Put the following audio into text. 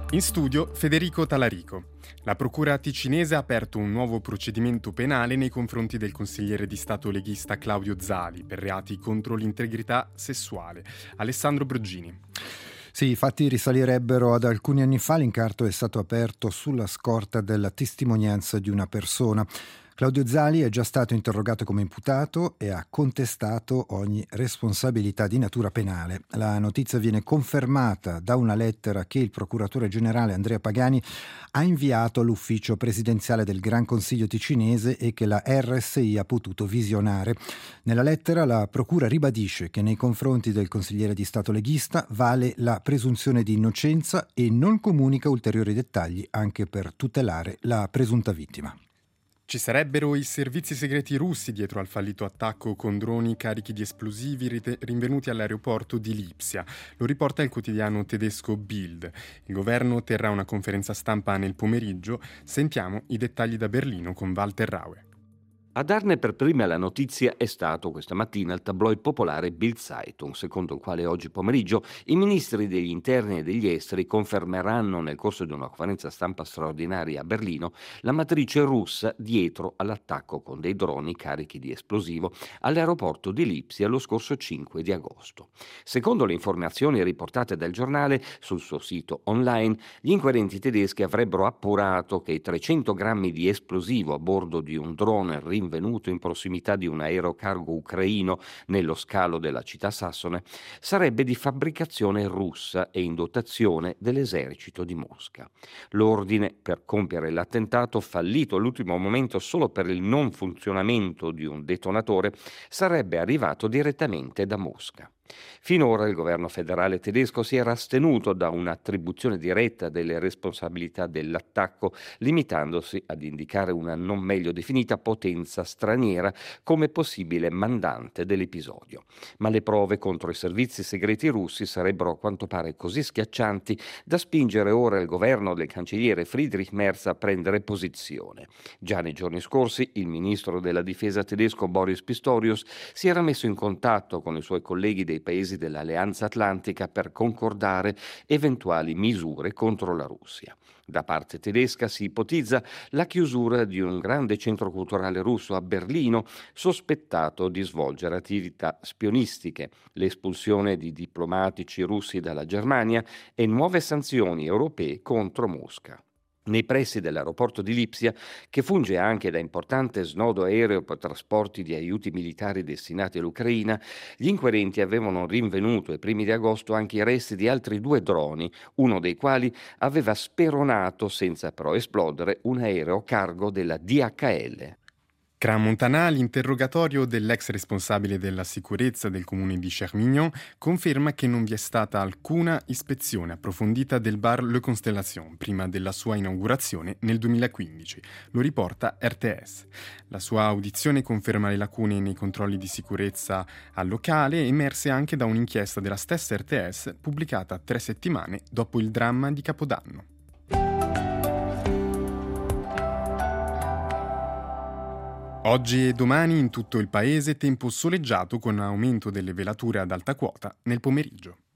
In studio Federico Talarico. La procura ticinese ha aperto un nuovo procedimento penale nei confronti del consigliere di Stato leghista Claudio Zali per reati contro l'integrità sessuale. Alessandro Broggini. Sì, i fatti risalirebbero ad alcuni anni fa. L'incarto è stato aperto sulla scorta della testimonianza di una persona. Claudio Zali è già stato interrogato come imputato e ha contestato ogni responsabilità di natura penale. La notizia viene confermata da una lettera che il procuratore generale Andrea Pagani ha inviato all'ufficio presidenziale del Gran Consiglio ticinese e che la RSI ha potuto visionare. Nella lettera la procura ribadisce che nei confronti del consigliere di Stato leghista vale la presunzione di innocenza e non comunica ulteriori dettagli anche per tutelare la presunta vittima. Ci sarebbero i servizi segreti russi dietro al fallito attacco con droni carichi di esplosivi rinvenuti all'aeroporto di Lipsia. Lo riporta il quotidiano tedesco Bild. Il governo terrà una conferenza stampa nel pomeriggio. Sentiamo i dettagli da Berlino con Walter Raue. A darne per prima la notizia è stato questa mattina il tabloid popolare Bild Zeitung, secondo il quale oggi pomeriggio i ministri degli interni e degli esteri confermeranno nel corso di una conferenza stampa straordinaria a Berlino la matrice russa dietro all'attacco con dei droni carichi di esplosivo all'aeroporto di Lipsia lo scorso 5 di agosto. Secondo le informazioni riportate dal giornale sul suo sito online, gli inquirenti tedeschi avrebbero appurato che i 300 grammi di esplosivo a bordo di un drone rinvenuto in prossimità di un aerocargo ucraino nello scalo della città sassone sarebbe di fabbricazione russa e in dotazione dell'esercito di Mosca. L'ordine per compiere l'attentato, fallito all'ultimo momento solo per il non funzionamento di un detonatore, sarebbe arrivato direttamente da Mosca. Finora il governo federale tedesco si era astenuto da un'attribuzione diretta delle responsabilità dell'attacco, limitandosi ad indicare una non meglio definita potenza straniera come possibile mandante dell'episodio. Ma le prove contro i servizi segreti russi sarebbero a quanto pare così schiaccianti da spingere ora il governo del cancelliere Friedrich Merz a prendere posizione. Già nei giorni scorsi il ministro della difesa tedesco Boris Pistorius si era messo in contatto con i suoi colleghi dei paesi dell'Alleanza Atlantica per concordare eventuali misure contro la Russia. Da parte tedesca si ipotizza la chiusura di un grande centro culturale russo a Berlino sospettato di svolgere attività spionistiche, l'espulsione di diplomatici russi dalla Germania e nuove sanzioni europee contro Mosca. Nei pressi dell'aeroporto di Lipsia, che funge anche da importante snodo aereo per trasporti di aiuti militari destinati all'Ucraina, gli inquirenti avevano rinvenuto ai primi di agosto anche i resti di altri 2 droni, uno dei quali aveva speronato, senza però esplodere, un aereo cargo della DHL. Crans-Montana, l'interrogatorio dell'ex responsabile della sicurezza del comune di Chermignon conferma che non vi è stata alcuna ispezione approfondita del bar Le Constellation prima della sua inaugurazione nel 2015. Lo riporta RTS. La sua audizione conferma le lacune nei controlli di sicurezza al locale, emerse anche da un'inchiesta della stessa RTS pubblicata 3 settimane dopo il dramma di Capodanno. Oggi e domani in tutto il paese tempo soleggiato con aumento delle velature ad alta quota nel pomeriggio.